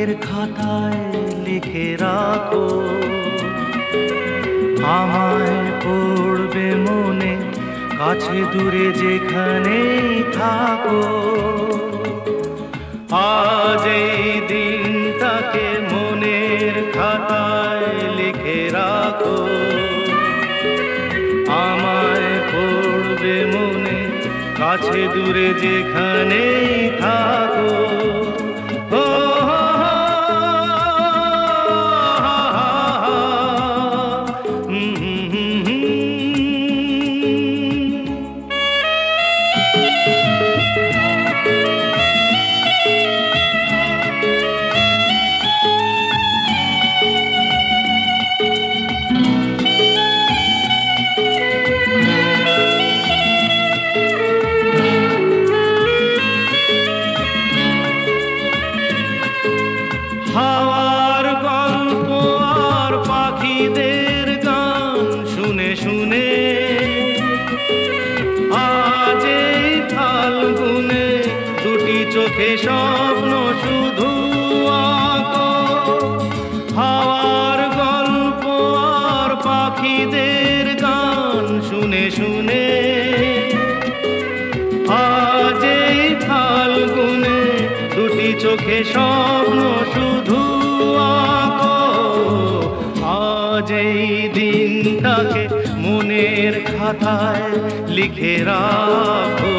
মনের খাতায় লিখে রাখো, আমায় পড়বে মনে, কাছে দূরে যেখানেই থাকো। আজ এই দিনটাকে মনের খাতায় লিখে রাখো, আমায় পড়বে মনে, কাছে দূরে যেখানেই থাকো। হাওয়ার গল্প আর পাখিদের গান শুনে শুনে আজ এই ফাল্গুনে দুটি চোখে স্বপ্ন শুধু আঁকো। হাওয়ার গল্প আর পাখিদের গান শুনে শুনে আজ এই ফাল্গুনে দুটি চোখে স্বপ্ন শুধু আঁকো। আজ এই দিনটাকে মনের খাতায় লিখে রাখো,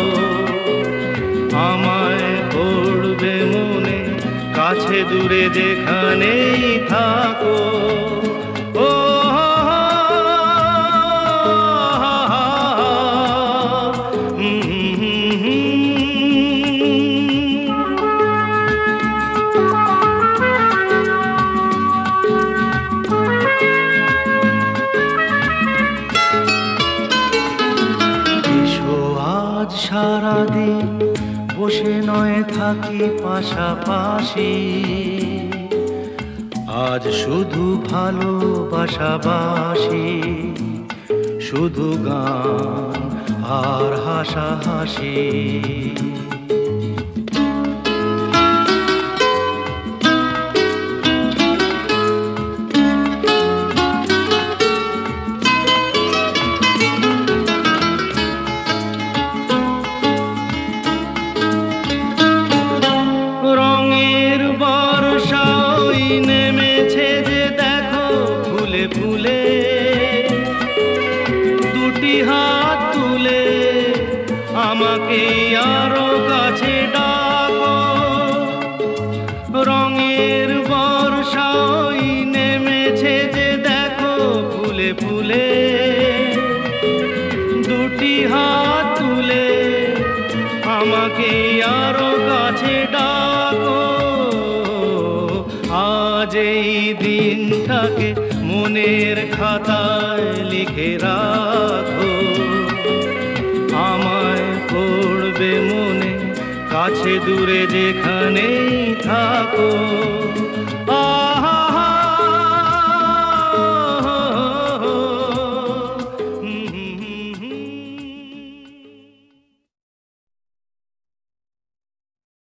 আমায় পড়বে মনে, কাছে দূরে যেখানেই থাকো। ও আজ সারাদিন বসে নয় থাকি পাশাপাশি, আজ শুধু ভালোবাসাবাসি, শুধু গান আর হাসাহাসি। রঙের বর্ষা ওই নেমেছে যে দেখো ফুলে ফুলে, দুটি হাত তুলে আমাকে আরো কাছে ডাকো। রঙের বর্ষা ওই নেমেছে যে দেখো ফুলে ফুলে, দুটি হাত তুলে আমাকে আরো কাছে ডাকো। আজ এই দিনটাকে মনের খাতায় লিখে রাখো, আমায় পড়বে মনে, কাছে দূরে যেখানেই থাকো।